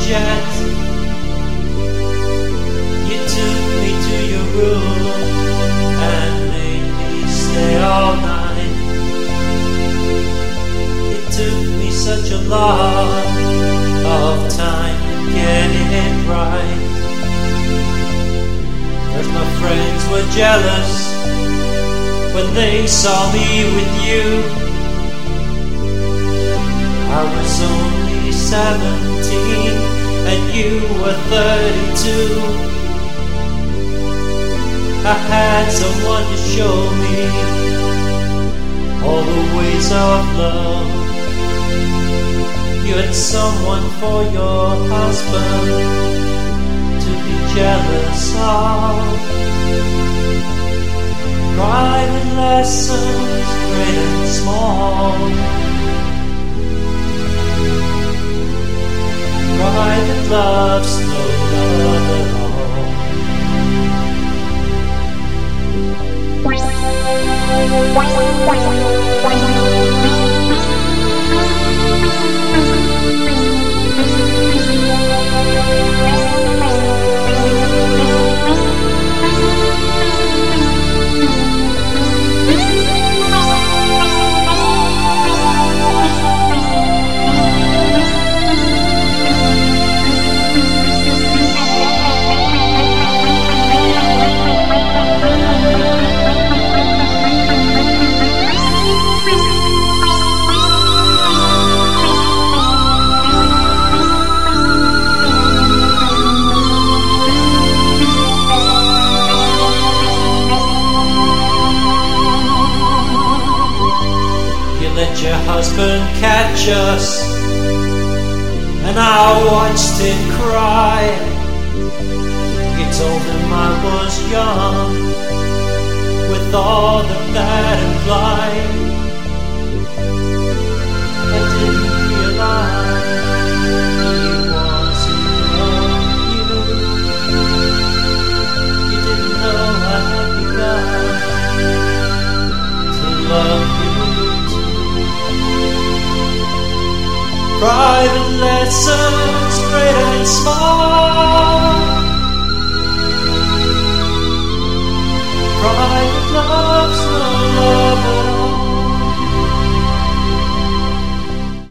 jet. You took me to your room and made me stay all night. It took me such a lot of time getting it right. First my friends were jealous when they saw me with you. I was only 17 and you were 32. I had someone to show me all the ways of love. You had someone for your husband to be jealous of. Private lessons, great and small. Private love's no love at all. Let your husband catch us, and I watched him cry. You told him I was young, with all that implied. I didn't realize he wasn't loving you. You didn't know I had begun to love you. Private lessons, great and small. Private love's no